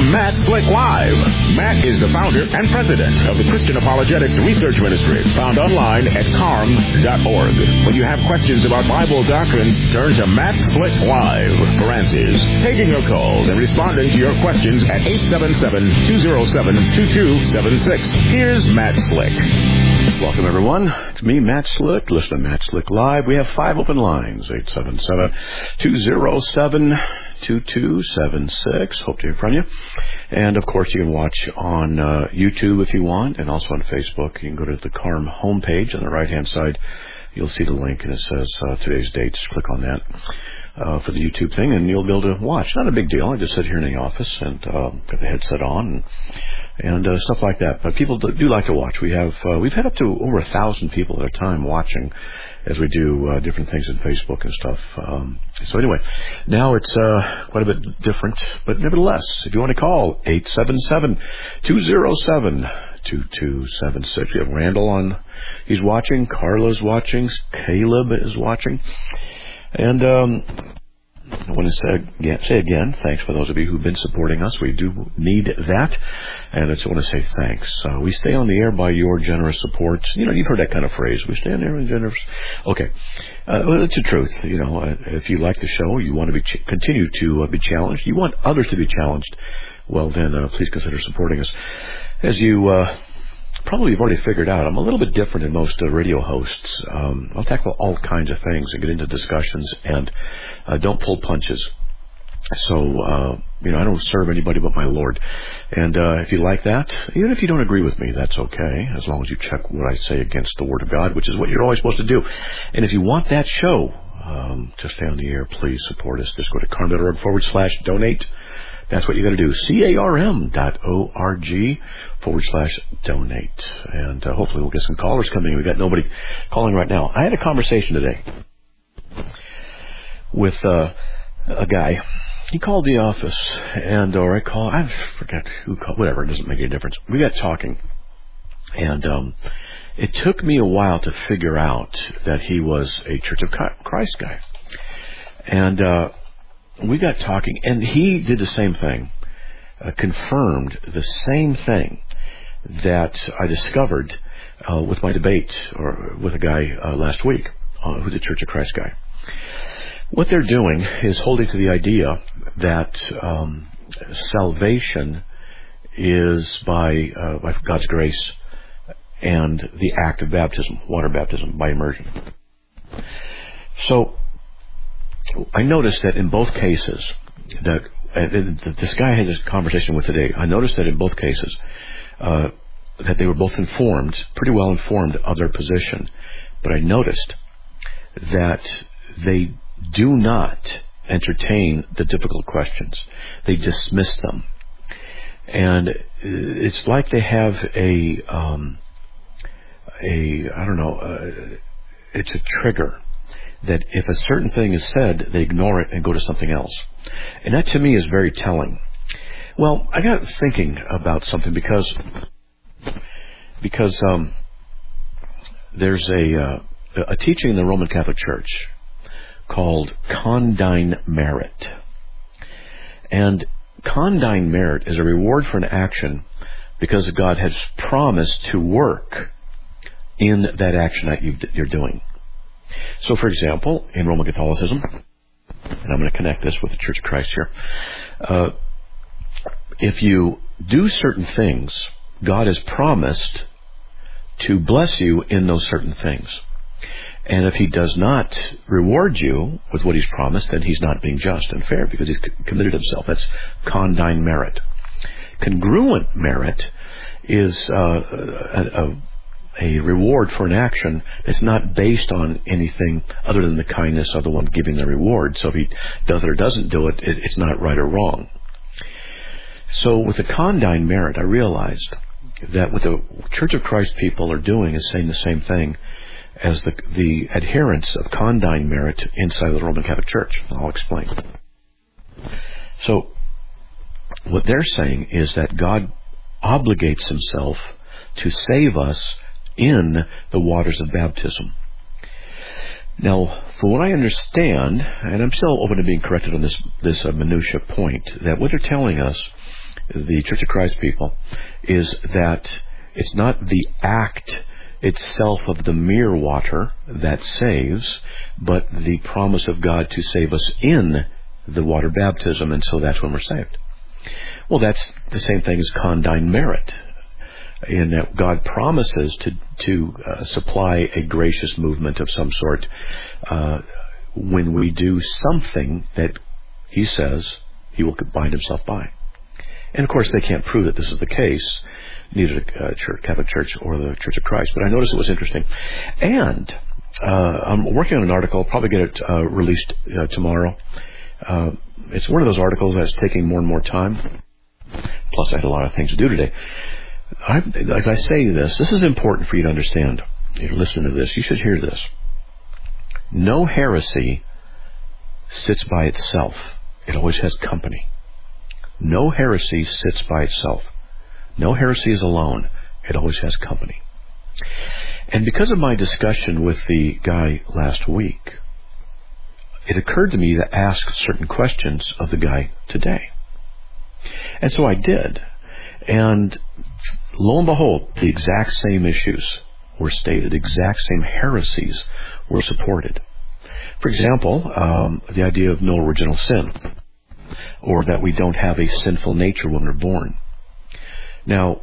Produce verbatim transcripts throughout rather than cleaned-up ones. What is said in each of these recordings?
Matt Slick Live. Matt is the founder and president of the Christian Apologetics Research Ministry, found online at carm dot org. When you have questions about Bible doctrines, turn to Matt Slick Live for answers. Taking your calls and responding to your questions at eight seven seven, two zero seven, two two seven six. Here's Matt Slick. Welcome, everyone. It's me, Matt Slick. Listen to Matt Slick Live. We have five open lines, eight seven seven, two zero seven, two two seven six. Hope to hear from you. And, of course, you can watch on uh, YouTube if you want, and also on Facebook. You can go to the Carm homepage on the right-hand side. You'll see the link, and it says uh, today's dates. Click on that uh, for the YouTube thing, and you'll be able to watch. Not a big deal. I just sit here in the office and uh, got the headset on and, and uh, stuff like that. But people do, do like to watch. We have uh, we've had up to over a thousand people at a time watching as we do uh, different things in Facebook and stuff. Um, so anyway, now it's uh, quite a bit different, but nevertheless, if you want to call eight seven seven, two zero seven, two two seven six. We have Randall on. He's watching. Carla's watching. Caleb is watching. And um, I want to say again, say again, thanks for those of you who've been supporting us. We do need that. And I just want to say thanks. Uh, we stay on the air by your generous support. You know, you've heard that kind of phrase. We stay on the air by generous. Okay. Uh, well, it's the truth. You know, uh, if you like the show, you want to be ch- continue to uh, be challenged. You want others to be challenged. Well, then, uh, please consider supporting us. As you uh, probably have already figured out, I'm a little bit different than most uh, radio hosts. Um, I'll tackle all kinds of things and get into discussions and uh, don't pull punches. So, uh, you know, I don't serve anybody but my Lord. And uh, if you like that, even if you don't agree with me, that's okay, as long as you check what I say against the Word of God, which is what you're always supposed to do. And if you want that show um, to stay on the air, please support us. Just go to carm dot org forward slash donate. That's what you got to do. C-A-R-M dot O-R-G forward slash donate. And uh, hopefully we'll get some callers coming. We've got nobody calling right now. I had a conversation today with uh, a guy. He called the office, and or I call, I forget who called, whatever, it doesn't make any difference. We got talking, and um, it took me a while to figure out that he was a Church of Christ guy. And uh we got talking, and he did the same thing, uh, confirmed the same thing that I discovered uh, with my debate or with a guy uh, last week uh, who's a Church of Christ guy. What they're doing is holding to the idea that um, salvation is by, uh, by God's grace and the act of baptism, water baptism, by immersion. So I noticed that in both cases, that uh, this guy I had this conversation with today, I noticed that in both cases, uh, that they were both informed, pretty well informed of their position. But I noticed that they do not entertain the difficult questions. They dismiss them. And it's like they have a, um, a I don't know, uh, it's a trigger. That if a certain thing is said, they ignore it and go to something else. And that to me is very telling. Well, I got thinking about something because because um, there's a, uh, a teaching in the Roman Catholic Church called condign merit. And condign merit is a reward for an action because God has promised to work in that action that you've, you're doing. So, for example, in Roman Catholicism, and I'm going to connect this with the Church of Christ here, uh, if you do certain things, God has promised to bless you in those certain things. And if He does not reward you with what He's promised, then He's not being just and fair because He's committed Himself. That's condign merit. Congruent merit is uh, a, a a reward for an action that's not based on anything other than the kindness of the one giving the reward. So if he does it or doesn't do it, it it's not right or wrong. So with the condign merit, I realized that what the Church of Christ people are doing is saying the same thing as the, the adherents of condign merit inside the Roman Catholic Church. I'll explain. So what they're saying is that God obligates Himself to save us in the waters of baptism. Now, for what I understand, and I'm still open to being corrected on this this uh, minutia point, that what they're telling us the Church of Christ people, is that it's not the act itself of the mere water that saves, but the promise of God to save us in the water baptism, and so that's when we're saved. Well, that's the same thing as condign merit, in that God promises to to uh, supply a gracious movement of some sort uh, when we do something that He says He will bind Himself by. And of course, they can't prove that this is the case, neither the uh, Church, Catholic Church or the Church of Christ. But I noticed it was interesting. And uh, I'm working on an article, I'll probably get it uh, released uh, tomorrow. Uh, it's one of those articles that's taking more and more time. Plus, I had a lot of things to do today. I, as I say this, this is important for you to understand. If you're listening to this, you should hear this. No heresy sits by itself. It always has company. No heresy sits by itself. No heresy is alone. It always has company. And because of my discussion with the guy last week, it occurred to me to ask certain questions of the guy today. And so I did. And lo and behold, the exact same issues were stated. Exact same heresies were supported. For example, um, the idea of no original sin, or that we don't have a sinful nature when we're born. Now,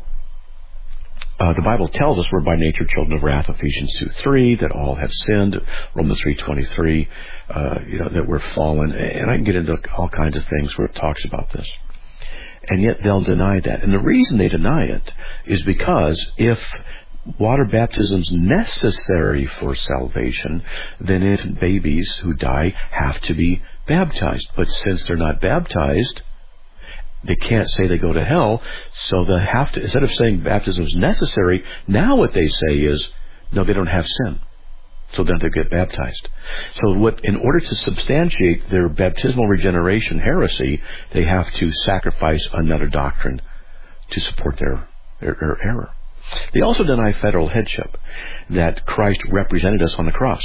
uh, the Bible tells us we're by nature children of wrath, Ephesians two three, that all have sinned, Romans three twenty-three, uh, you know, that we're fallen. And I can get into all kinds of things where it talks about this. And yet they'll deny that. And the reason they deny it is because if water baptism's necessary for salvation, then infant babies who die have to be baptized. But since they're not baptized, they can't say they go to hell, so they have to, instead of saying baptism is necessary, now what they say is, no, they don't have sin. So then they get baptized. So what, in order to substantiate their baptismal regeneration heresy, they have to sacrifice another doctrine to support their, their, their error. They also deny federal headship, that Christ represented us on the cross,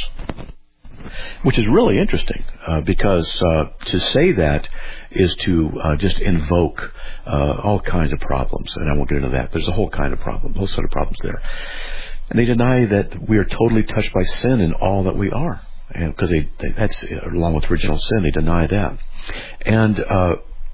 which is really interesting, uh, because uh, to say that is to uh, just invoke uh, all kinds of problems, and I won't get into that. There's a whole kind of problem, a whole set of problems there. And they deny that we are totally touched by sin in all that we are, and because they, they that's along with original sin, they deny that, and uh,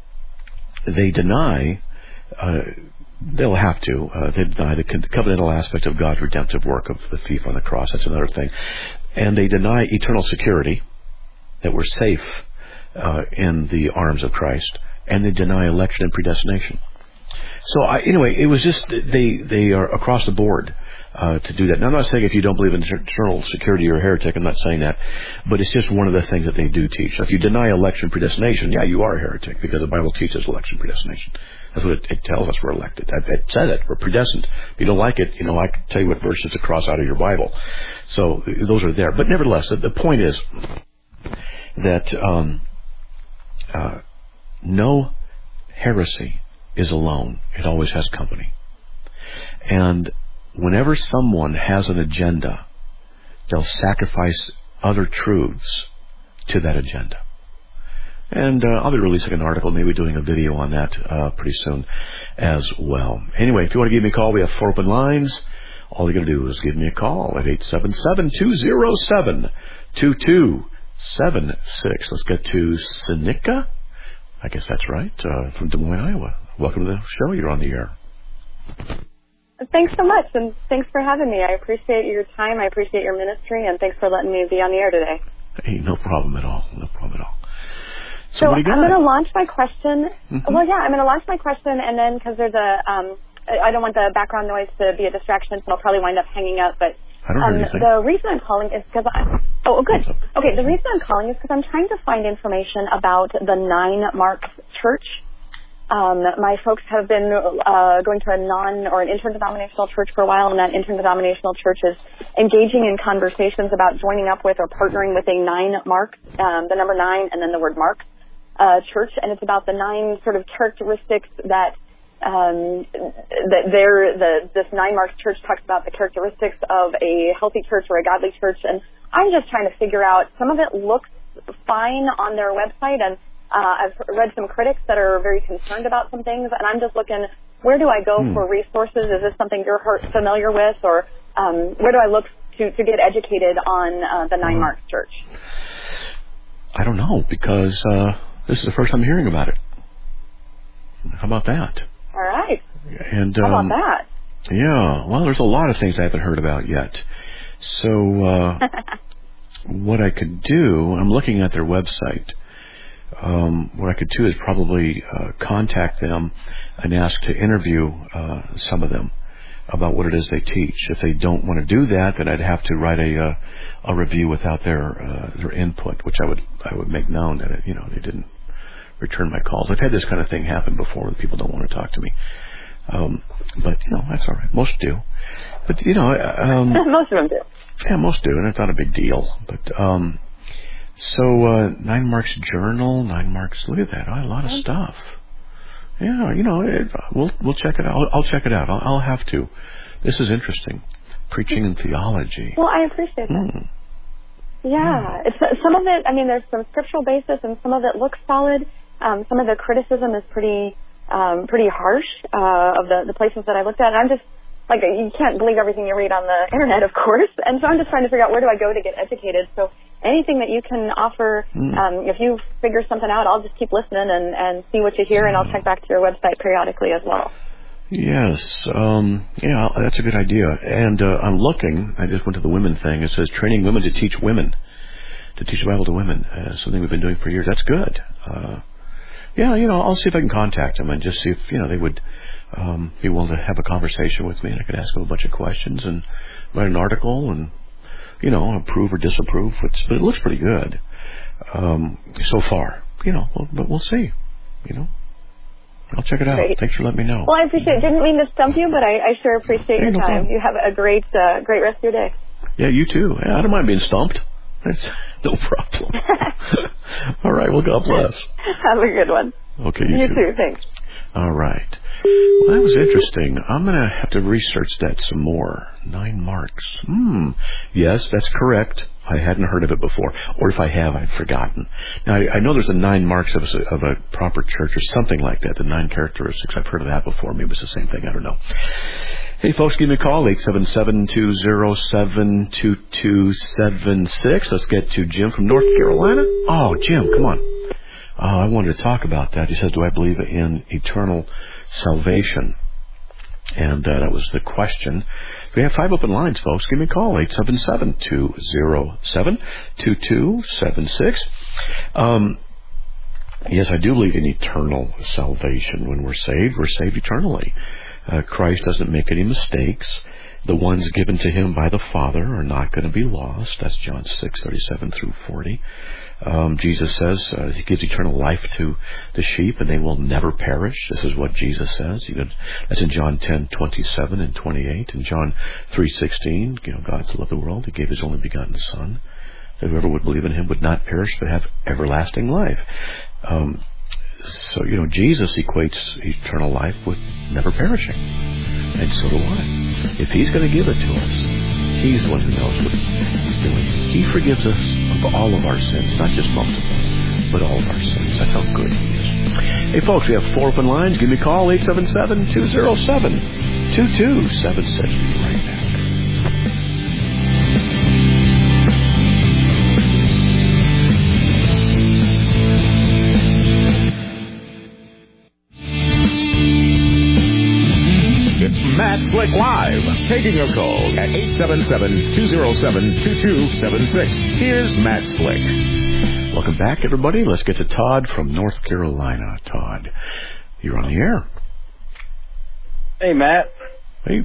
they deny. Uh, They'll have to. Uh, they deny the covenantal aspect of God's redemptive work of the thief on the cross. That's another thing. And they deny eternal security, that we're safe uh, in the arms of Christ. And they deny election and predestination. So I, anyway, it was just, they, they are across the board uh, to do that. Now, I'm not saying if you don't believe in eternal security, you're a heretic. I'm not saying that. But it's just one of the things that they do teach. So if you deny election and predestination, yeah, you are a heretic, because the Bible teaches election and predestination. That's what it, it tells us we're elected. It said it. We're predestined. If you don't like it, you know, I can tell you what verses to cross out of your Bible. So those are there. But nevertheless, the, the point is that um, uh, no heresy is alone. It always has company. And whenever someone has an agenda, they'll sacrifice other truths to that agenda. And uh, I'll be releasing an article, maybe doing a video on that uh, pretty soon as well. Anyway, if you want to give me a call, we have four open lines. All you're going to do is give me a call at eight seven seven, two zero seven, two two seven six. Let's get to Seneca. I guess that's right, uh, from Des Moines, Iowa. Welcome to the show. You're on the air. Thanks so much, and thanks for having me. I appreciate your time. I appreciate your ministry, and thanks for letting me be on the air today. Hey, no problem at all. No problem at all. So, so what do you got? I'm going to launch my question. Mm-hmm. Well, yeah, I'm going to launch my question, and then because there's a, um, I don't want the background noise to be a distraction, so I'll probably wind up hanging up. But I don't um, hear anything. The reason I'm calling is because I. Oh, good. Okay, the reason I'm calling is because I'm trying to find information about the Nine Marks Church. Um, my folks have been uh, going to a non or an interdenominational church for a while, and that interdenominational church is engaging in conversations about joining up with or partnering with a nine mark, um, the number nine, and then the word mark uh, church, and it's about the nine sort of characteristics that um, that they're, the this nine marks church talks about the characteristics of a healthy church or a godly church, and I'm just trying to figure out. Some of it looks fine on their website, and Uh, I've read some critics that are very concerned about some things, and I'm just looking, where do I go hmm. for resources? Is this something you're familiar with, or um, where do I look to, to get educated on uh, the Nine Marks Church? I don't know, because uh, this is the first I'm hearing about it. How about that? All right. And, um, How about that? Yeah, well, there's a lot of things I haven't heard about yet. So uh, what I could do, I'm looking at their website. Um, what I could do is probably uh, contact them and ask to interview uh, some of them about what it is they teach. If they don't want to do that, then I'd have to write a uh, a review without their uh, their input, which I would I would make known that it, you know they didn't return my calls. I've had this kind of thing happen before where people don't want to talk to me. Um, but, you know, that's all right. Most do. But, you know... Um, most of them do. Yeah, most do, and it's not a big deal. But, um, so, uh, Nine Marks Journal, Nine Marks, look at that. Oh, a lot of stuff. Yeah, you know, it, we'll we'll check it out. I'll, I'll check it out. I'll, I'll have to. This is interesting. Preaching and theology. Well, I appreciate that. Mm. Yeah. Mm. It's, some of it, I mean, there's some scriptural basis, and some of it looks solid. Um, some of the criticism is pretty... Um, pretty harsh uh, of the, the places that I looked at. And I'm just, like, you can't believe everything you read on the internet, of course. And so I'm just trying to figure out where do I go to get educated. So anything that you can offer, mm. um, if you figure something out, I'll just keep listening and, and see what you hear, and I'll check back to your website periodically as well. Yes. Um, yeah, that's a good idea. And uh, I'm looking, I just went to the women thing. It says training women to teach women, to teach the Bible to women, uh, something we've been doing for years. That's good. Uh Yeah, you know, I'll see if I can contact them and just see if, you know, they would um, be willing to have a conversation with me, and I could ask them a bunch of questions and write an article and, you know, approve or disapprove. Which, but it looks pretty good um, so far, you know, but we'll see, you know. I'll check it out. Great. Thanks for letting me know. Well, I appreciate it. Didn't mean to stump you, but I, I sure appreciate hey, your no time. problem. You have a great, uh, great rest of your day. Yeah, you too. Yeah, I don't mind being stumped. That's no problem. All right. Well, God bless. Have a good one. Okay, you, you too. too. Thanks. All right. Well, that was interesting. I'm going to have to research that some more. Nine Marks. Hmm. Yes, that's correct. I hadn't heard of it before. Or if I have, I've forgotten. Now, I, I know there's a Nine Marks of a, of a proper church or something like that. The nine characteristics. I've heard of that before. Maybe it's the same thing. I don't know. Hey, folks, give me a call, eight seven seven, two zero seven, two two seven six. Let's get to Jim from North Carolina. Oh, Jim, come on. Oh, I wanted to talk about that. He says, do I believe in eternal salvation? And uh, that was the question. We have five open lines, folks. Give me a call, eight seven seven, two zero seven, two two seven six. Um, yes, I do believe in eternal salvation. When we're saved, we're saved eternally. Uh, Christ doesn't make any mistakes. The ones given to him by the Father are not going to be lost. That's John six, thirty-seven through forty. Um, Jesus says uh, he gives eternal life to the sheep, and they will never perish. This is what Jesus says. You know, that's in John ten, twenty-seven and twenty-eight. In John three sixteen, you know, God so loved the world, he gave his only begotten Son, that whoever would believe in him would not perish but have everlasting life. Um, so, you know, Jesus equates eternal life with never perishing. And so do I. If he's going to give it to us, he's the one who knows what he's doing. He forgives us of all of our sins, not just most of them, but all of our sins. That's how good he is. Hey, folks, we have four open lines. Give me a call, eight seven seven, two zero seven, two two seven six. We'll be right back. Matt Slick Live, taking your calls at eight seven seven, two zero seven, two two seven six. Here's Matt Slick. Welcome back, everybody. Let's get to Todd from North Carolina. Todd, you're on the air. Hey, Matt. Hey.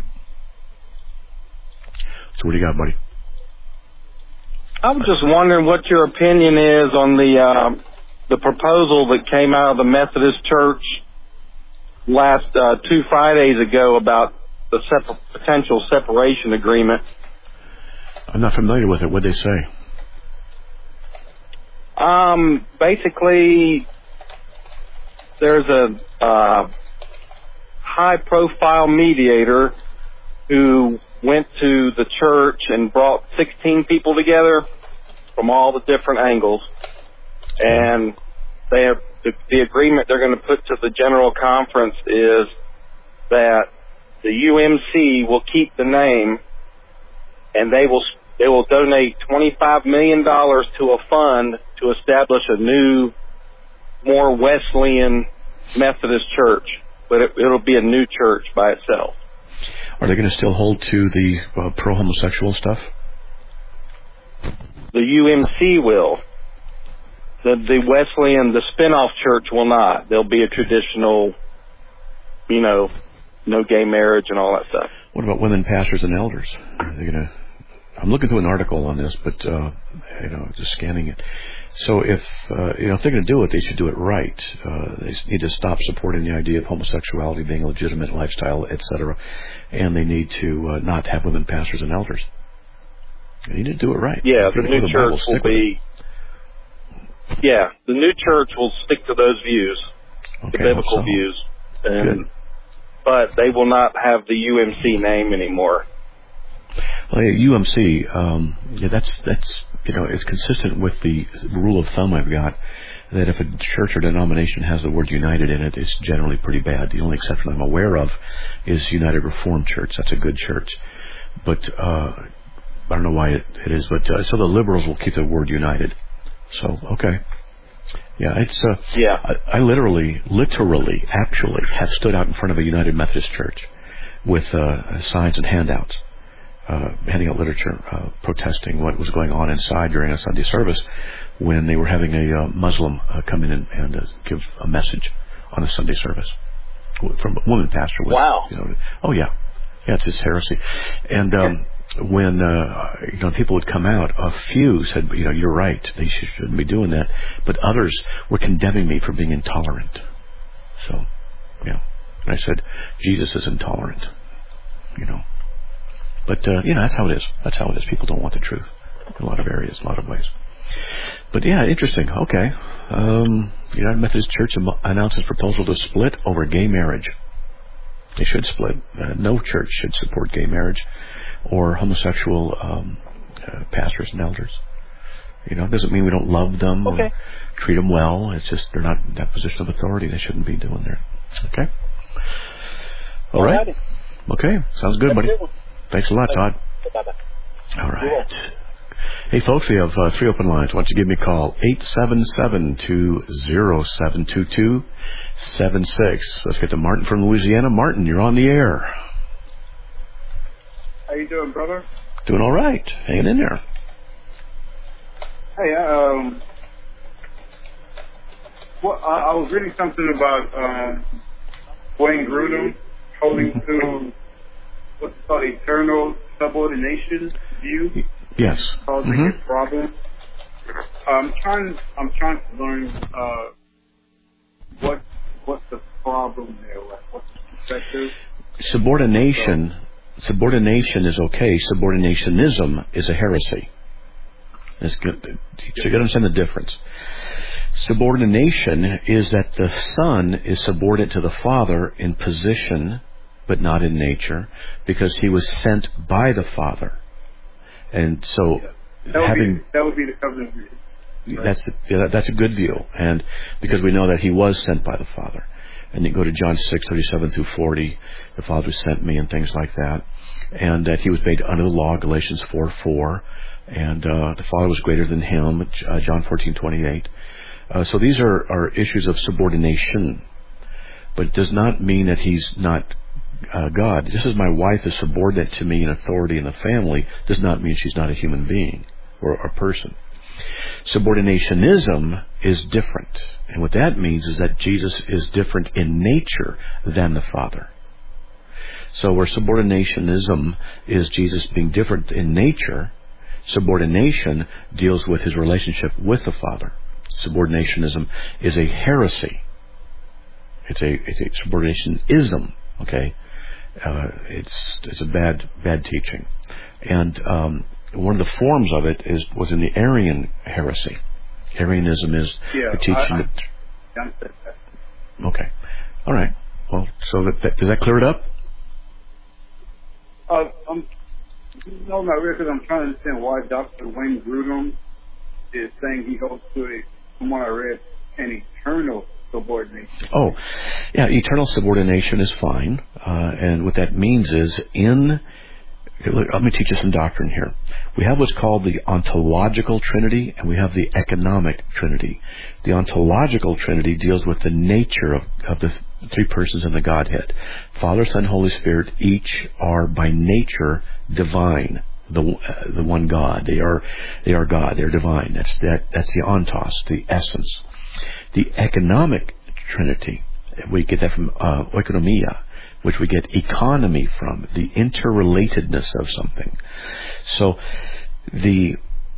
So what do you got, buddy? I was just wondering what your opinion is on the uh, the proposal that came out of the Methodist Church last uh, two Fridays ago about the separ- potential separation agreement. I'm not familiar with it. What'd they say? Um, basically, there's a uh, high-profile mediator who went to the church and brought sixteen people together from all the different angles. And they have the, the agreement they're going to put to the General Conference is that the U M C will keep the name, and they will they will donate twenty-five million dollars to a fund to establish a new, more Wesleyan Methodist church, but it, it'll be a new church by itself. Are they going to still hold to the uh, pro-homosexual stuff? The U M C will. The the Wesleyan, the spin-off church will not. There'll be a traditional, you know, no gay marriage and all that stuff. What about women pastors and elders? Are they going to? I'm looking through an article on this, but uh, you know, just scanning it. So if uh, you know if they're going to do it, they should do it right. Uh, they need to stop supporting the idea of homosexuality being a legitimate lifestyle, et cetera. And they need to uh, not have women pastors and elders. They need to do it right. Yeah, the new church will be. Yeah, the new church will stick to those views, okay, the biblical so. views, and Good. but they will not have the U M C name anymore. Well, yeah, U M C, um, yeah, that's that's you know, it's consistent with the rule of thumb I've got that if a church or denomination has the word United in it, it's generally pretty bad. The only exception I'm aware of is United Reformed Church. That's a good church, but uh, I don't know why it, it is. But uh, so the liberals will keep the word United. So okay, yeah, it's uh, yeah. I, I literally, literally, actually have stood out in front of a United Methodist Church with uh, signs and handouts. Uh, handing out literature, uh, protesting what was going on inside during a Sunday service when they were having a uh, Muslim uh, come in and, and uh, give a message on a Sunday service from a woman pastor. With, wow. You know, oh yeah, yeah, it's just heresy. And um, when uh, you know people would come out, a few said, you know, you're right, they shouldn't be doing that, but others were condemning me for being intolerant. So, yeah, and I said, Jesus is intolerant, you know. But, uh, you know, that's how it is. That's how it is. People don't want the truth in a lot of areas, a lot of ways. But, yeah, interesting. Okay. Um, United Methodist Church am- announces proposal to split over gay marriage. They should split. Uh, no church should support gay marriage or homosexual um, uh, pastors and elders. You know, it doesn't mean we don't love them okay. or treat them well. It's just they're not in that position of authority. They shouldn't be doing that. Okay? All right. Okay. Sounds good, buddy. Thanks a lot, Todd. All right. Hey, folks, we have uh, three open lines. Why don't you give me a call? eight seven seven, two zero seven, two two seven six. Let's get to Martin from Louisiana. Martin, you're on the air. How you doing, brother? Doing all right. Hanging in there. Hey, um, well, I, I was reading something about um, Wayne Grudem holding to what's called eternal subordination view. Yes. Causing Mm-hmm. a problem. I'm trying. I'm trying to learn uh, what what's the problem there. Like, what's the perspective? Subordination. So, subordination is okay. Subordinationism is a heresy. It's good. So you got to understand the difference. Subordination is that the Son is subordinate to the Father in position, but not in nature, because he was sent by the Father. And so, yeah. that, would having be, that would be the covenant view. Right? That's yeah, that's a good view, and because we know that he was sent by the Father, and you go to John six thirty-seven through forty, the Father sent me, and things like that, and that he was made under the law, Galatians four four, and uh, the Father was greater than him, uh, John fourteen twenty-eight. Uh, so these are, are issues of subordination, but it does not mean that he's not uh, God. Just as my wife is subordinate to me in authority in the family, does not mean she's not a human being or a person. Subordinationism is different. And what that means is that Jesus is different in nature than the Father. So where subordinationism is Jesus being different in nature, subordination deals with his relationship with the Father. Subordinationism is a heresy. It's a, it's a subordinationism, okay? Uh, it's it's a bad bad teaching. And um, one of the forms of it is was in the Arian heresy. Arianism is yeah, the teaching I, I, that... Okay. All right. Well, so that, that, does that clear it up? Uh, I'm, no, not really, because I'm trying to understand why Doctor Wayne Grudem is saying he holds to it. From what I read, an eternal subordination? Oh, yeah, eternal subordination is fine. Uh, and what that means is in... Let me teach you some doctrine here. We have what's called the ontological Trinity, and we have the economic Trinity. The ontological Trinity deals with the nature of, of the three persons in the Godhead. Father, Son, Holy Spirit, each are by nature divine. The uh, the one God. They are they are God. They're divine. That's that. That's the ontos, the essence. The economic Trinity. We get that from uh, oikonomia, which we get economy from, the interrelatedness of something. So the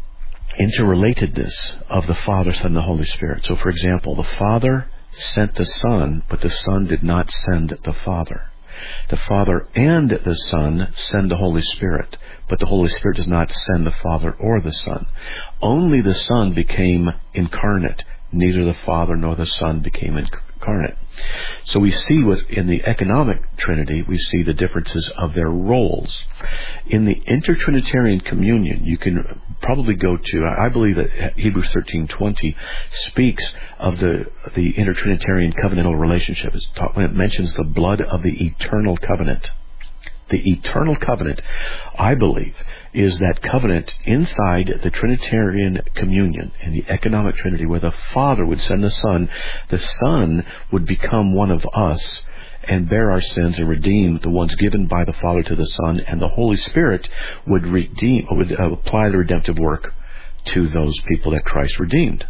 interrelatedness of the Father, Son, and the Holy Spirit. So for example, the Father sent the Son, but the Son did not send the Father. The Father and the Son send the Holy Spirit, but the Holy Spirit does not send the Father or the Son. Only the Son became incarnate. Neither the Father nor the Son became incarnate. So we see with, in the economic Trinity, we see the differences of their roles. In the intertrinitarian communion, you can probably go to, I believe that Hebrews thirteen twenty speaks of the the intertrinitarian covenantal relationship. It's taught, when it mentions the blood of the eternal covenant. The eternal covenant, I believe, is that covenant inside the Trinitarian communion in the economic Trinity, where the Father would send the Son, the Son would become one of us and bear our sins and redeem the ones given by the Father to the Son, and the Holy Spirit would redeem, would uh, apply the redemptive work to those people that Christ redeemed.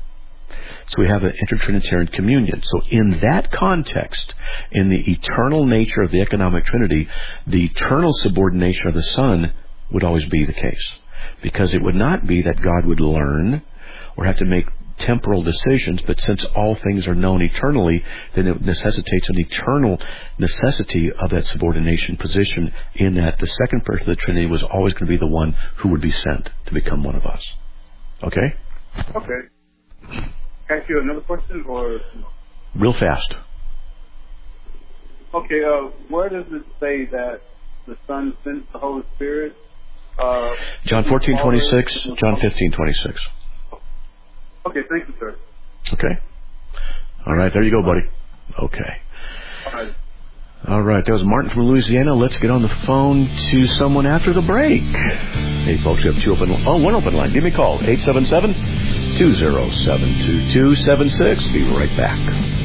So we have an intertrinitarian communion. So in that context, in the eternal nature of the economic Trinity, the eternal subordination of the Son would always be the case. Because it would not be that God would learn or have to make temporal decisions, but since all things are known eternally, then it necessitates an eternal necessity of that subordination position, in that the second person of the Trinity was always going to be the one who would be sent to become one of us. Okay? Okay. Can I ask you another question, or? Real fast. Okay, uh, where does it say that the Son sends the Holy Spirit? Uh, John fourteen twenty-six, John fifteen twenty-six. Okay, thank you, sir. Okay. All right, there you go, buddy. Okay. All right. All right, that was Martin from Louisiana. Let's get on the phone to someone after the break. Hey, folks, we have two open, oh, one open line. Give me a call, eight seven seven, two zero seven, two two seven six. Be right back.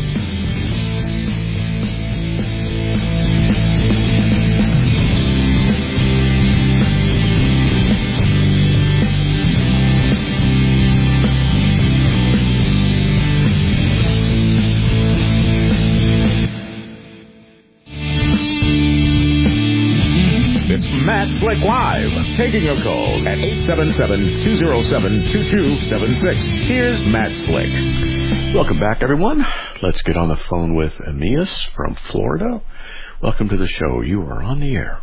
Matt Slick Live, taking your calls at eight seven seven, two zero seven, two two seven six. Here's Matt Slick. Welcome back, everyone. Let's get on the phone with Amias from Florida. Welcome to the show. You are on the air.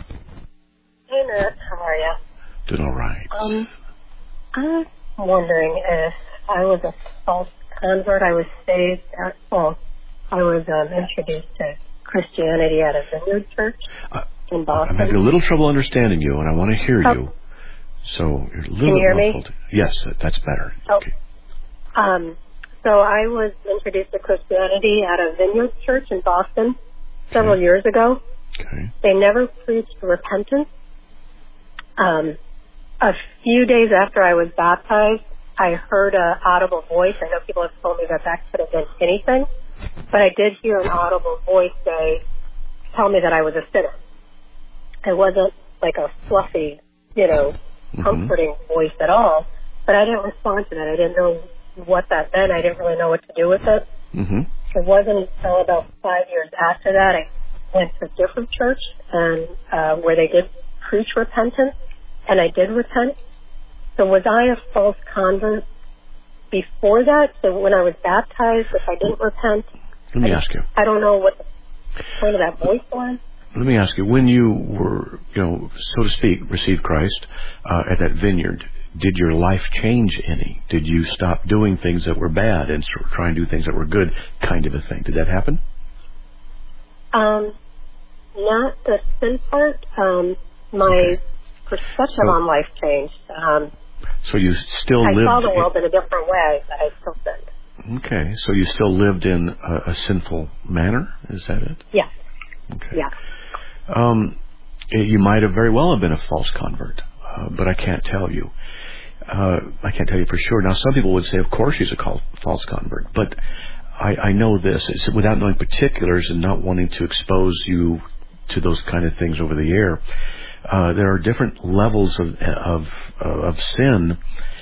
Hey, Matt. How are you? Doing all right. Um, I'm wondering if I was a false convert. I was saved at, well, I was um, introduced to Christianity at a Vineyard Church. Uh, In Boston. I'm having a little trouble understanding you, and I want to hear oh. you. So you're a little Can you hear muffled. me? Yes, that's better. Oh. Okay. Um, so I was introduced to Christianity at a Vineyard Church in Boston several okay. years ago. Okay. They never preached repentance. Um, a few days after I was baptized, I heard an audible voice. I know people have told me that that could have been anything, but I did hear an audible voice say, tell me that I was a sinner. It wasn't like a fluffy, you know, mm-hmm. comforting voice at all, but I didn't respond to that. I didn't know what that meant. I didn't really know what to do with it. Mm-hmm. It wasn't until about five years after that I went to a different church and uh, where they did preach repentance, and I did repent. So was I a false convert before that? So when I was baptized, if I didn't repent, let me I, ask you. I don't know what the point of that voice was. Let me ask you, when you were, you know, so to speak, received Christ uh, at that vineyard, did your life change any? Did you stop doing things that were bad and try and do things that were good, kind of a thing? Did that happen? Um, not the sin part. Um, my okay. perspective so, on life changed. Um, so you still I lived... saw the world in a different way, but I still sinned. Okay, so you still lived in a, a sinful manner? Is that it? Yes. Okay. Yeah. Um, you might have very well have been a false convert, uh, but I can't tell you. Uh, I can't tell you for sure. Now, some people would say, of course, she's a call, false convert, but I, I know this. It's without knowing particulars and not wanting to expose you to those kind of things over the air. Uh, there are different levels of, of of sin,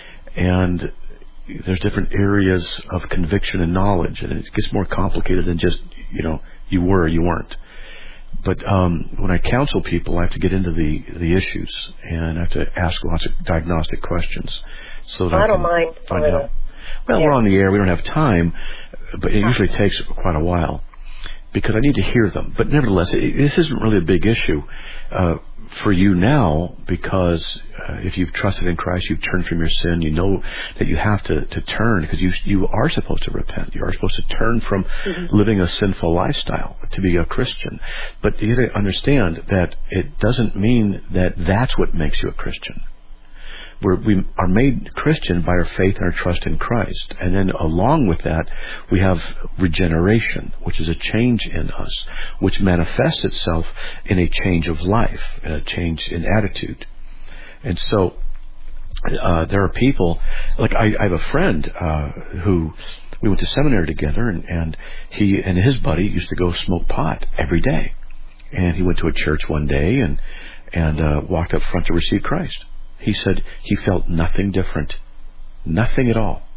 and there's different areas of conviction and knowledge, and it gets more complicated than just, you know, you were or you weren't. But um, when I counsel people, I have to get into the, the issues, and I have to ask lots of diagnostic questions so that I, I don't can mind find out. Well, yeah. we're on the air. We don't have time, but it usually takes quite a while because I need to hear them. But nevertheless, it, this isn't really a big issue uh, for you now, because uh, if you've trusted in Christ, you've turned from your sin, you know that you have to, to turn, because you you are supposed to repent. You are supposed to turn from mm-hmm. living a sinful lifestyle to be a Christian. But you got to understand that it doesn't mean that that's what makes you a Christian. We're, we are made Christian by our faith and our trust in Christ. And then along with that, we have regeneration, which is a change in us, which manifests itself in a change of life, and a change in attitude. And so uh, there are people, like I, I have a friend uh, who, we went to seminary together, and, and he and his buddy used to go smoke pot every day. And he went to a church one day and, and uh, walked up front to receive Christ. He said he felt nothing different, nothing at all.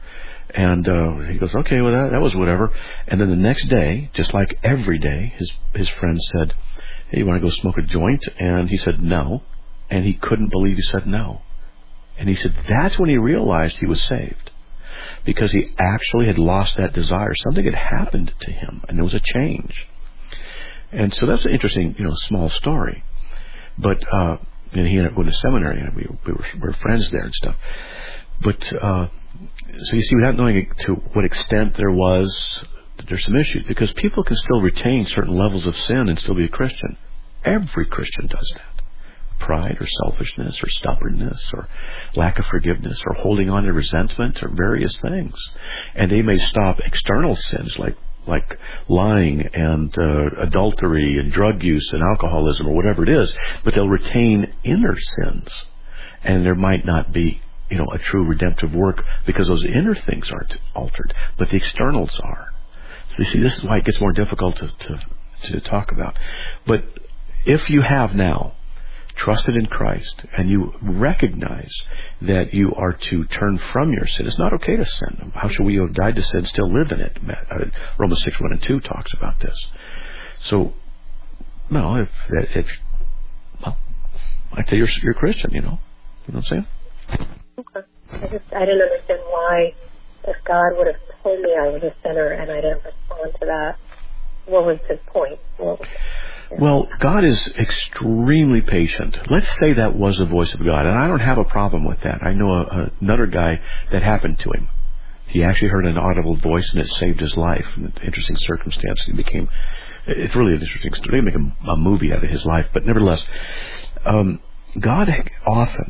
And uh, he goes, okay, well, that, that was whatever. And then the next day, just like every day, his his friend said, hey, you want to go smoke a joint? And he said, no. And he couldn't believe he said no. And he said that's when he realized he was saved, because he actually had lost that desire. Something had happened to him, and there was a change. And so that's an interesting, you know, small story. But... Uh, And he ended up going to seminary, and we, we, were, we were friends there and stuff. But, uh, so you see, without knowing to what extent there was, there's some issues. Because people can still retain certain levels of sin and still be a Christian. Every Christian does that. Pride or selfishness or stubbornness or lack of forgiveness or holding on to resentment or various things. And they may stop external sins like like lying and uh, adultery and drug use and alcoholism or whatever it is, but they'll retain inner sins. And there might not be, you know, a true redemptive work because those inner things aren't altered, but the externals are. So you see, this is why it gets more difficult to, to, to talk about. But if you have now trusted in Christ, and you recognize that you are to turn from your sin. It's not okay to sin. How shall we who have died to sin still live in it? Romans six, one and two talks about this. So, well, if, if well, I'd say you're, you're a Christian, you know. You know what I'm saying? Okay. I just, I didn't understand why, if God would have told me I was a sinner and I didn't respond to that, what was his point? What was Well, God is extremely patient. Let's say that was the voice of God, and I don't have a problem with that. I know a, a, another guy that happened to him. He actually heard an audible voice, and it saved his life. And an interesting circumstance. He became. It's really an interesting story. They make a, a movie out of his life, but nevertheless, um, God often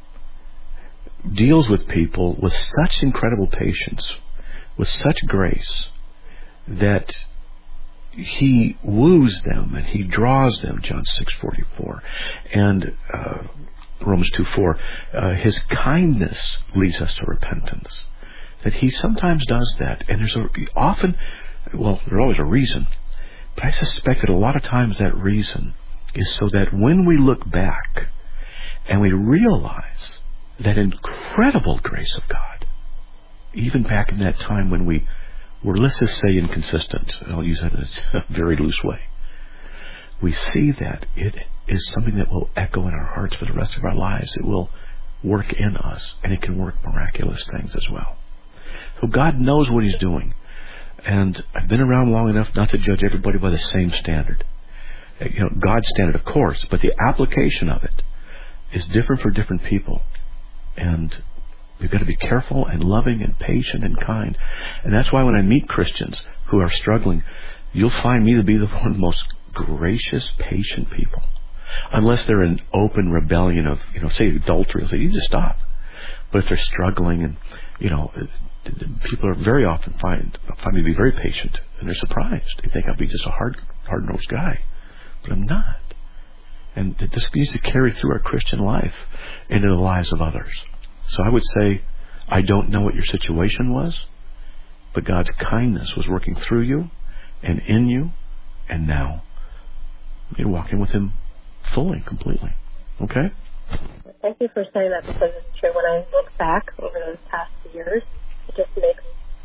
deals with people with such incredible patience, with such grace, that he woos them and he draws them, John six forty-four, and uh, Romans two four. Uh, his kindness leads us to repentance. That he sometimes does that, and there's a, often, well, there's always a reason, but I suspect that a lot of times that reason is so that when we look back and we realize that incredible grace of God, even back in that time when we were, let's just say, inconsistent. I'll use that in a very loose way. We see that it is something that will echo in our hearts for the rest of our lives. It will work in us, and it can work miraculous things as well. So God knows what he's doing. And I've been around long enough not to judge everybody by the same standard. You know, God's standard, of course, but the application of it is different for different people. And we've got to be careful and loving and patient and kind. And that's why when I meet Christians who are struggling, you'll find me to be the one of the most gracious, patient people. Unless they're in open rebellion of, you know, say adultery, I'll say, you just stop. But if they're struggling and you know, people are very often find find me to be very patient, and they're surprised. They think I'll be just a hard, hard-nosed guy, but I'm not. And this needs to carry through our Christian life into the lives of others. So I would say, I don't know what your situation was, but God's kindness was working through you and in you, and now you're walking with Him fully, completely. Okay? Thank you for saying that, because it's true. When I look back over those past years, it just makes,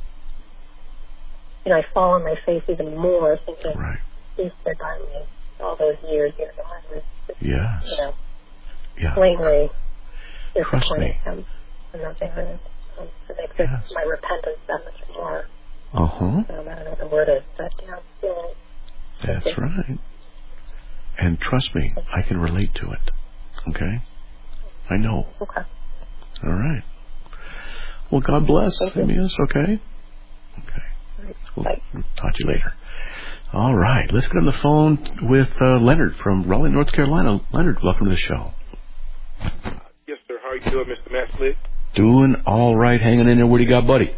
you know, I fall on my face even more thinking, right. He stood by me all those years. You know, I was just, yes. you know, yeah. plainly Trust me. Him and not being honest. Um, it makes yes. it, my repentance that much more. Uh-huh. Um, I don't know what the word is, but yeah. yeah. That's right. And trust me, I can relate to it. Okay? I know. Okay. All right. Well, God bless. I mean, it's okay. Okay. Right. We'll Bye. talk to you later. All right. Let's get on the phone with uh, Leonard from Raleigh, North Carolina. Leonard, welcome to the show. Yes, sir. How are you doing, Mister Matt Slick? Doing all right. Hanging in there. What do you got, buddy?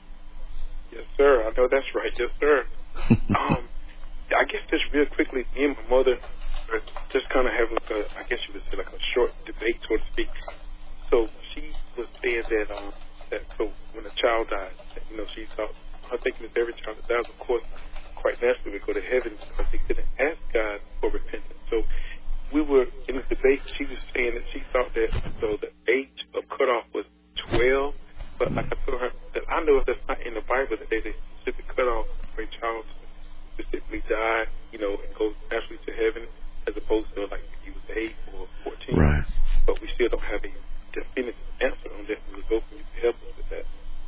Yes, sir. I know that's right. Yes, sir. um, I guess just real quickly, me and my mother are just kind of having like a, I guess you would say like a short debate, so to speak. So she was saying that, um, that so when a child dies, you know, she thought, her thinking that every child that dies, of course, quite naturally would go to heaven because they couldn't ask God for repentance. So we were in this debate. She was saying that she thought that so the age of cutoff was twelve, but like I told her that I know if that's not in the Bible that there's a specific cutoff for a child to specifically die, you know, and go naturally to heaven, as opposed to like if he was eight or fourteen. Right. But we still don't have a definitive answer on that. We would go for you to help us with that.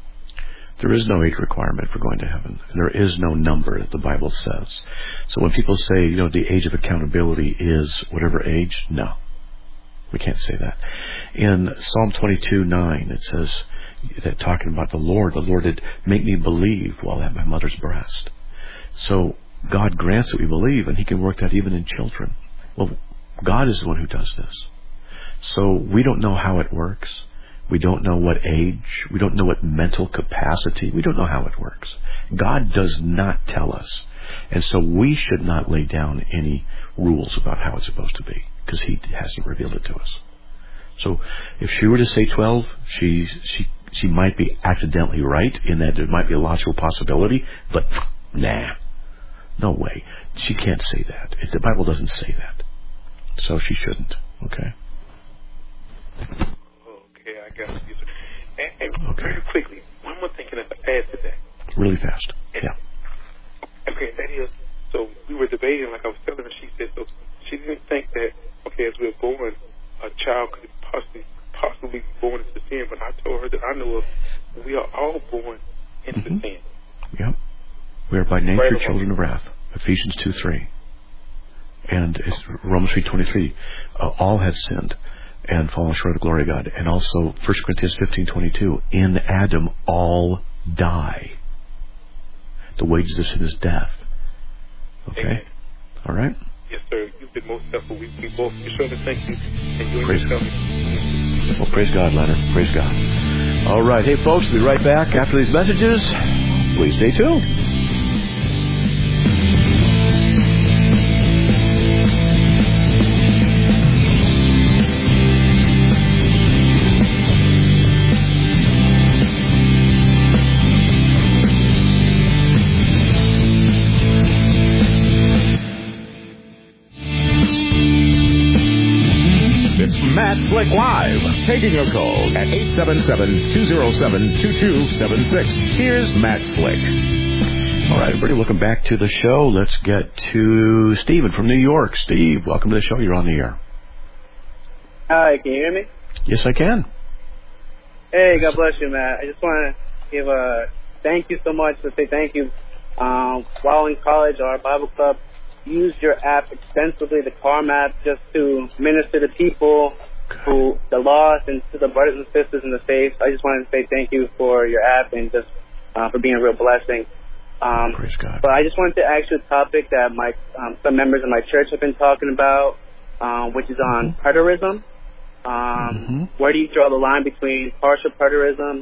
There is no age requirement for going to heaven. There is no number that the Bible says. So when people say, you know, the age of accountability is whatever age, no. We can't say that. In Psalm twenty-two nine, it says, that talking about the Lord, the Lord did make me believe while at my mother's breast. So God grants that we believe, and He can work that even in children. Well, God is the one who does this. So we don't know how it works. We don't know what age. We don't know what mental capacity. We don't know how it works. God does not tell us. And so we should not lay down any rules about how it's supposed to be, because He hasn't revealed it to us. So if she were to say twelve, she she she might be accidentally right in that there might be a logical possibility, but nah, no way. She can't say that. The Bible doesn't say that. So she shouldn't. Okay? Okay, I got you. And, and Okay. very quickly, one more thing can I add to that? Really fast. And, Yeah. Okay, that is, so we were debating, like I was telling her, she said, so she didn't think that, okay, as we were born, a child could possibly possibly be born into sin, but I told her that I know of, we are all born into Mm-hmm. sin. Yep. We are by nature Right. children of wrath. Ephesians two three. And it's Romans three twenty-three. Uh, all have sinned and fallen short of the glory of God. And also First Corinthians fifteen twenty-two. In Adam all die. The wages of sin is death. Okay? Amen. All right? Yes, sir. You've been most helpful. We, we both, you sure to thank you. And you Praise and yourself. Well, praise God, Leonard. Praise God. All right. Hey, folks, we'll be right back after these messages. Please stay tuned. Matt Slick Live, taking your calls at eight seven seven, two oh seven, two two seven six. Here's Matt Slick. All right, everybody, welcome back to the show. Let's get to Stephen from New York. Steve, welcome to the show. You're on the air. Hi, can you hear me? Yes, I can. Hey, God bless you, Matt. I just want to give a thank you so much, to say thank you. Um, while in college, our Bible club used your app extensively, the CARM app, just to minister to people who, the lost, and to the brothers and sisters in the faith. I just wanted to say thank you for your app and just uh, for being a real blessing. Um, Praise God. But I just wanted to ask you a topic that my um, some members of my church have been talking about, um, which is on Mm-hmm. preterism. Um, Mm-hmm. Where do you draw the line between partial preterism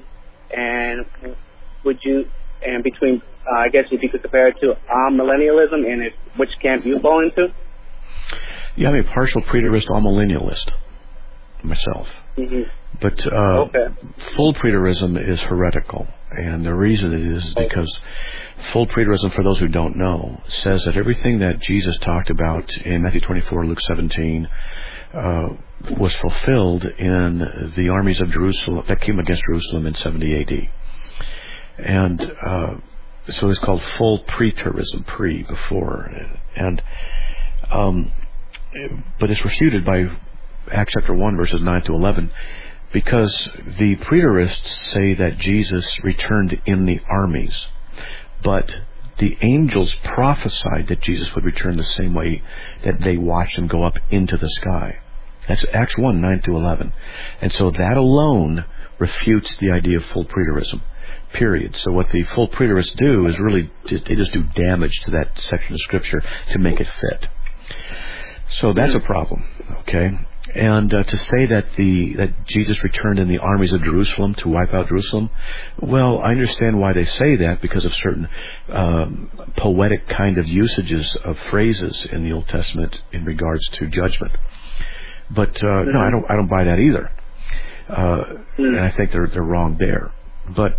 And would you, and between, uh, I guess if you could compare it to um, millennialism, and if, which camp you fall into? Yeah, I'm a partial preterist amillennialist myself. Mm-hmm. But uh, okay. full preterism is heretical. And the reason it is because full preterism, for those who don't know, says that everything that Jesus talked about in Matthew twenty-four, Luke seventeen, uh, was fulfilled in the armies of Jerusalem that came against Jerusalem in seventy A D. And uh, so it's called full preterism, pre, before. And um, but it's refuted by Acts chapter one, verses nine to eleven. Because the preterists say that Jesus returned in the armies, but the angels prophesied that Jesus would return the same way that they watched him go up into the sky. That's Acts one, nine to eleven. And so that alone refutes the idea of full preterism, period. So what the full preterists do is really, just, they just do damage to that section of Scripture to make it fit. So that's a problem, okay? And uh, to say that the that Jesus returned in the armies of Jerusalem to wipe out Jerusalem, well, I understand why they say that because of certain um, poetic kind of usages of phrases in the Old Testament in regards to judgment. But uh, no, I don't I don't buy that either, uh, and I think they're they're wrong there. But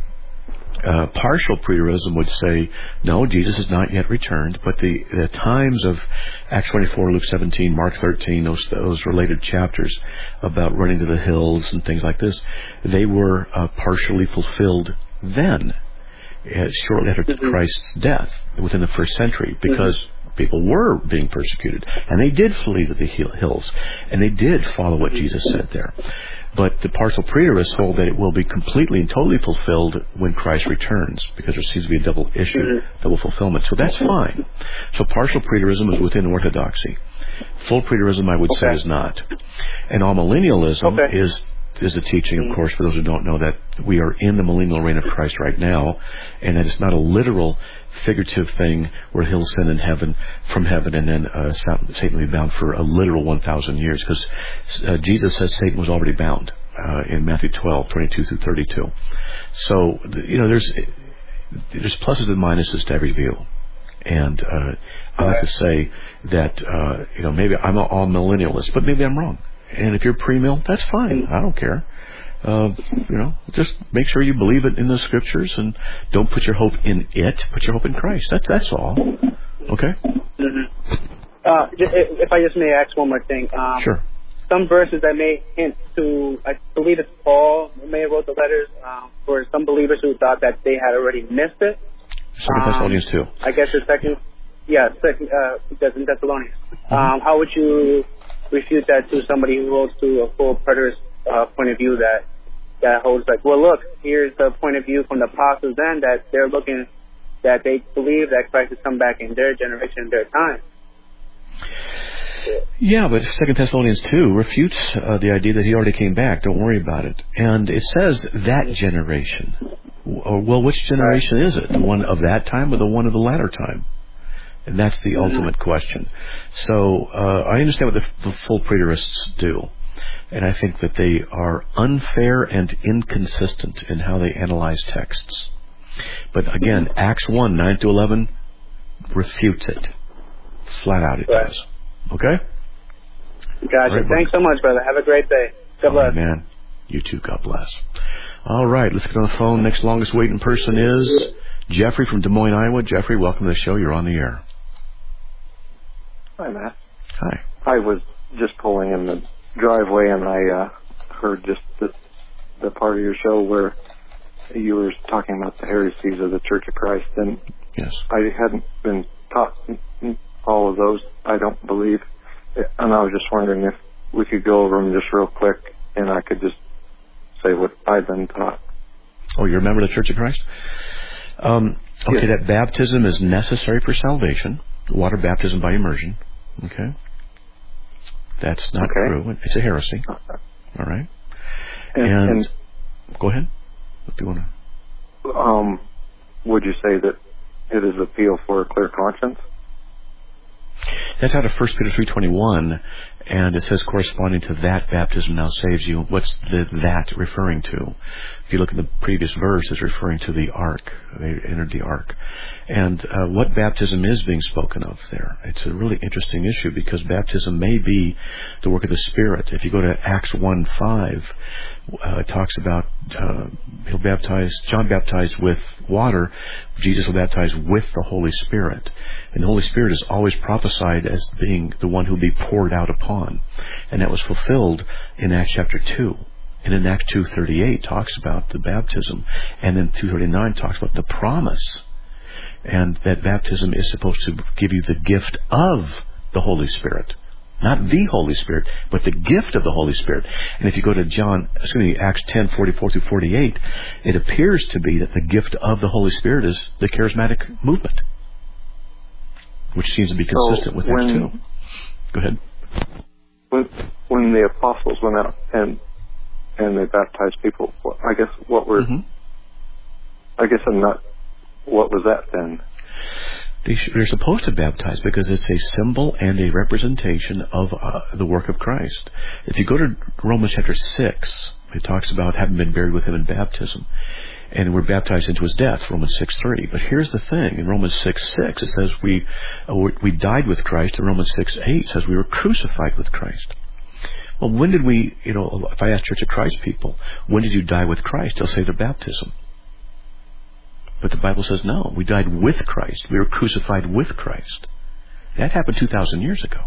Uh, partial preterism would say, no, Jesus has not yet returned, but the, the times of Acts twenty-four, Luke seventeen, Mark thirteen, those those related chapters about running to the hills and things like this, they were uh, partially fulfilled then, uh, shortly after mm-hmm. Christ's death, within the first century, because mm-hmm. people were being persecuted, and they did flee to the hills, and they did follow what Jesus said there. But the partial preterists hold that it will be completely and totally fulfilled when Christ returns, because there seems to be a double issue, mm-hmm. double fulfillment. So that's fine. So partial preterism is within orthodoxy. Full preterism, I would okay. say, is not. And amillennialism okay. is is the teaching, of course, for those who don't know, that we are in the millennial reign of Christ right now, and that it's not a literal, figurative thing where he'll send in heaven from heaven, and then uh, Satan will be bound for a literal one thousand years, because uh, Jesus says Satan was already bound uh, in Matthew twelve, twenty-two through thirty-two. So, you know, there's there's pluses and minuses to every view. And uh, I like to say that, uh, you know, maybe I'm all millennialist, but maybe I'm wrong. And if you're pre-mill, that's fine. I don't care. Uh, you know, just make sure you believe it in the Scriptures, and don't put your hope in it. Put your hope in Christ. That, that's all. Okay? Mm-hmm. Uh, if I just may ask one more thing. Um, sure. Some verses that may hint to, I believe it's Paul who may have wrote the letters, um, for some believers who thought that they had already missed it. Second um, Thessalonians two. I guess the second, yeah, second, uh, in Thessalonians. Mm-hmm. Um, how would you refute that to somebody who holds to a full preterist uh, point of view that that holds like, well, look, here's the point of view from the apostles then, that they're looking, that they believe that Christ has come back in their generation, their time. Yeah, but Second Thessalonians two refutes uh, the idea that he already came back. Don't worry about it. And it says that generation. Well, which generation is it? The one of that time or the one of the latter time? And that's the ultimate question. So uh, I understand what the, the full preterists do. And I think that they are unfair and inconsistent in how they analyze texts. But again, Acts one, nine to eleven refutes it. Flat out it right. does. Okay? Gotcha. Right, Thanks so much, brother. Have a great day. God bless. Right, man. You too. God bless. All right, let's get on the phone. Next longest waiting person is Jeffrey from Des Moines, Iowa. Jeffrey, welcome to the show. You're on the air. Hi, Matt. Hi. I was just pulling in the driveway, and I uh, heard just the, the part of your show where you were talking about the heresies of the Church of Christ, and yes. I hadn't been taught all of those, I don't believe, and I was just wondering if we could go over them just real quick, and I could just say what I've been taught. Oh, you're a member of the Church of Christ? Um, okay, yes. That baptism is necessary for salvation, water baptism by immersion. Okay? That's not okay. true. It's a heresy. All right? And, and, and go ahead. What do you want to... Um, would you say that it is appeal for a clear conscience? That's out of First Peter three twenty-one, and it says corresponding to that baptism now saves you. What's the that referring to? If you look at the previous verse, it's referring to the ark. They entered the ark. And uh, what baptism is being spoken of there? It's a really interesting issue because baptism may be the work of the Spirit. If you go to Acts one five, uh, it talks about uh, he'll baptize, John baptized with water, Jesus will baptize with the Holy Spirit. And the Holy Spirit is always prophesied as being the one who will be poured out upon. And that was fulfilled in Acts chapter two. And in Acts two thirty-eight talks about the baptism. And then two thirty-nine talks about the promise. And that baptism is supposed to give you the gift of the Holy Spirit. Not the Holy Spirit, but the gift of the Holy Spirit. And if you go to John, excuse me, Acts ten forty-four through forty-eight, it appears to be that the gift of the Holy Spirit is the charismatic movement, which seems to be consistent so with when, Acts two. Go ahead. When, when the apostles went out and and they baptized people, I guess what were, mm-hmm. I guess I'm not, what was that then? They sh- they're supposed to baptize because it's a symbol and a representation of uh, the work of Christ. If you go to Romans chapter six, it talks about having been buried with him in baptism. And we're baptized into his death, Romans six three. But here's the thing. In Romans six six, it says we uh, we died with Christ. And Romans six eight says we were crucified with Christ. Well, when did we, you know, if I ask Church of Christ people, when did you die with Christ? They'll say their baptism. But the Bible says no. We died with Christ. We were crucified with Christ. That happened two thousand years ago.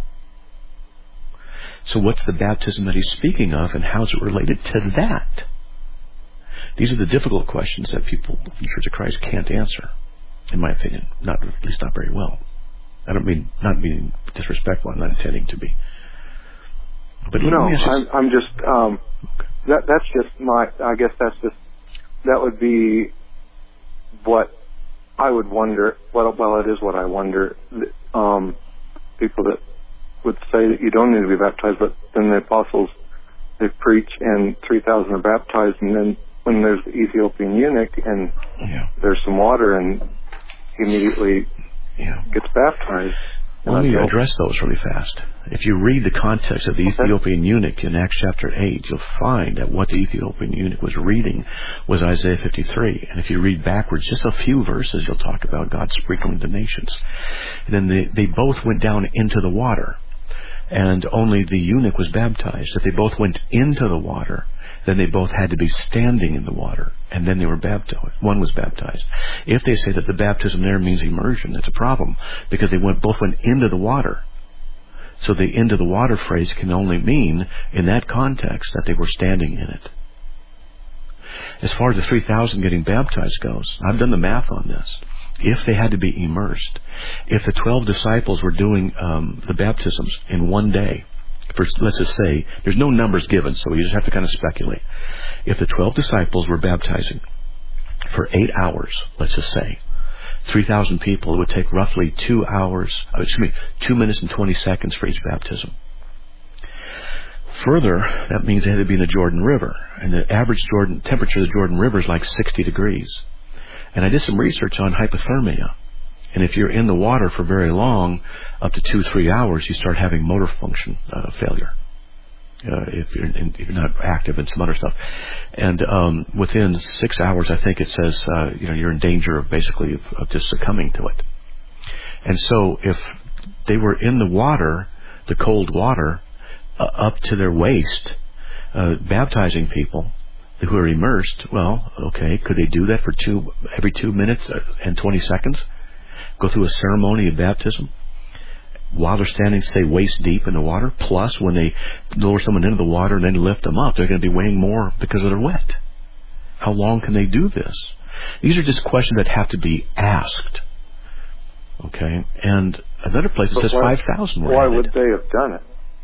So what's the baptism that he's speaking of, and how's it related to that? These are the difficult questions that people in the Church of Christ can't answer, in my opinion. Not, at least not very well. I don't mean, not being disrespectful. I'm not intending to be. But no, just, I'm, I'm just, um, okay. that, that's just my, I guess that's just, that would be what I would wonder, well, well it is what I wonder, um, people that would say that you don't need to be baptized, but then the apostles, they preach and three thousand are baptized, and then when there's the Ethiopian eunuch and yeah. there's some water and he immediately yeah. gets baptized. Well, let me address those really fast. If you read the context of the okay. Ethiopian eunuch in Acts chapter eight, you'll find that what the Ethiopian eunuch was reading was Isaiah fifty-three. And if you read backwards just a few verses, you'll talk about God sprinkling the nations. And then they, they both went down into the water, and only the eunuch was baptized. If they both went into the water, then they both had to be standing in the water, and then they were baptized. One was baptized. If they say that the baptism there means immersion, that's a problem, because they went both went into the water. So the into the water phrase can only mean, in that context, that they were standing in it. As far as the three thousand getting baptized goes, I've done the math on this. If they had to be immersed, if the twelve disciples were doing um, the baptisms in one day, for, let's just say, there's no numbers given, so you just have to kind of speculate. If the twelve disciples were baptizing for eight hours, let's just say, three thousand people, it would take roughly two hours, excuse me, two minutes and twenty seconds for each baptism. Further, that means they had to be in the Jordan River, and the average Jordan temperature of the Jordan River is like sixty degrees. And I did some research on hypothermia. And if you're in the water for very long, up to two, three hours, you start having motor function uh, failure. Uh, if you're in, if you're not active and some other stuff. And um, within six hours, I think it says, uh, you know, you're in danger of basically of, of just succumbing to it. And so if they were in the water, the cold water, uh, up to their waist, uh, baptizing people who are immersed, well, okay, could they do that for two every two minutes and twenty seconds? Go through a ceremony of baptism while they're standing, say, waist deep in the water, plus when they lower someone into the water and then lift them up, they're going to be weighing more because they're wet. How long can they do this? These are just questions that have to be asked. Okay? And another place it says five thousand were Why added. would they have done it?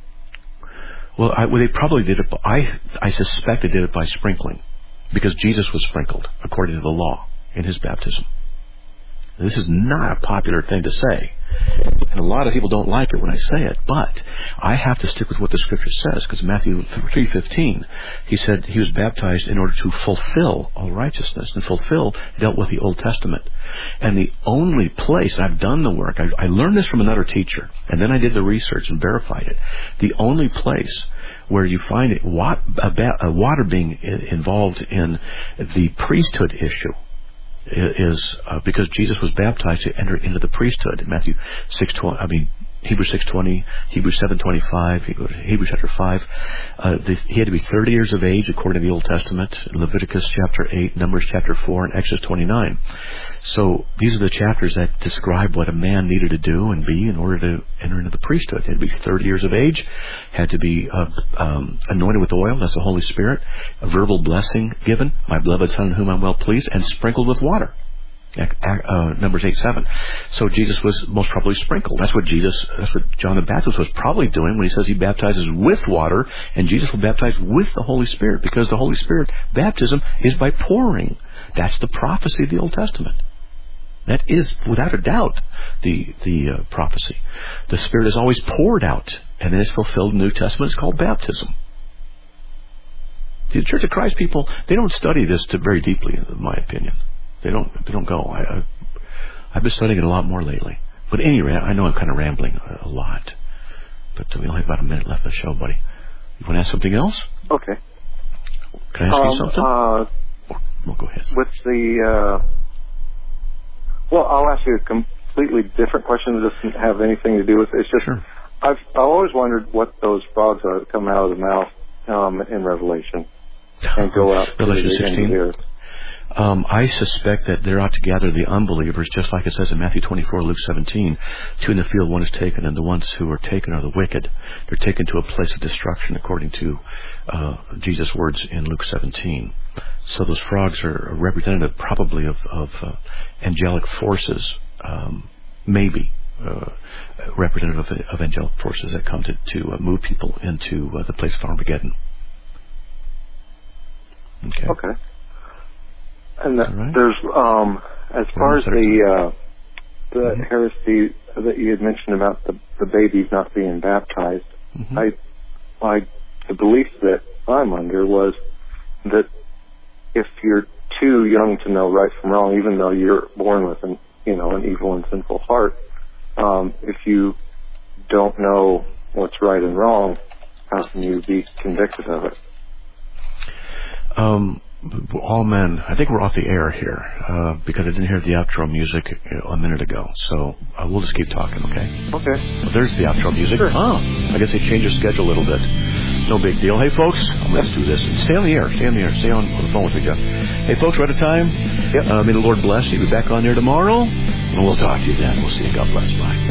Well, I, well, they probably did it, I, I suspect they did it by sprinkling, because Jesus was sprinkled according to the law in his baptism. This is not a popular thing to say, And a lot of people don't like it when I say it, but I have to stick with what the Scripture says, because Matthew three fifteen, he said he was baptized in order to fulfill all righteousness, and fulfill dealt with the Old Testament. And the only place, I've done the work, I, I learned this from another teacher, and then I did the research and verified it. The only place where you find it, water being involved in the priesthood issue is uh, because Jesus was baptized to enter into the priesthood. In Matthew six twenty, I mean Hebrews six twenty, Hebrews seven twenty five, Hebrews chapter five. Uh, the, he had to be thirty years of age according to the Old Testament. Leviticus chapter eight, Numbers chapter four, and Exodus twenty nine. So these are the chapters that describe what a man needed to do and be in order to enter into the priesthood. He had to be thirty years of age, had to be uh, um, anointed with oil, that's the Holy Spirit, a verbal blessing given, my beloved Son in whom I'm well pleased, and sprinkled with water. Uh, Numbers eight seven. So Jesus was most probably sprinkled. That's what Jesus, that's what John the Baptist was probably doing when he says he baptizes with water, and Jesus will baptize with the Holy Spirit, because the Holy Spirit baptism is by pouring. That's the prophecy of the Old Testament. That is, without a doubt, the the uh, prophecy. The Spirit is always poured out, and then it's fulfilled in the New Testament. It's called baptism. The Church of Christ people, they don't study this to very deeply, in my opinion. They don't. They don't go. I, I, I've been studying it a lot more lately. But anyway, I know I'm kind of rambling a, a lot. But we only have about a minute left of the show, buddy. You want to ask something else? Okay. Can I ask um, you something? Uh, well, go ahead. With the, uh, well, I'll ask you a completely different question that doesn't have anything to do with it. It's just, sure. I've I've always wondered what those frogs are that come out of the mouth um, in Revelation and go out to Revelation the sixteen. Um, I suspect that they're out to gather the unbelievers, just like it says in Matthew twenty-four, Luke seventeen. Two in the field, one is taken, and the ones who are taken are the wicked. They're taken to a place of destruction, according to uh, Jesus' words in Luke seventeen. So those frogs are representative, probably, of, of uh, angelic forces, um, maybe uh, representative of, of angelic forces that come to, to uh, move people into uh, the place of Armageddon. Okay. Okay. And the, right. there's, um, as far as the uh, the mm-hmm. heresy that you had mentioned about the, the babies not being baptized, mm-hmm. I, I, the belief that I'm under was that if you're too young to know right from wrong, even though you're born with an, you know, an evil and sinful heart, um, if you don't know what's right and wrong, how can you be convicted of it? Um. All men, I think we're off the air here, uh, because I didn't hear the outro music a minute ago. So uh, we'll just keep talking, okay? Okay. Well, there's the outro music. Sure. Oh, I guess they changed the schedule a little bit. No big deal. Hey, folks, I'm going to do this. Stay on the air. Stay on the air. Stay on, on the phone with me, Jeff. Hey, folks, we're out of time. Yep. Uh, may the Lord bless you. Be back on there tomorrow, and we'll talk to you then. We'll see you. God bless. Bye.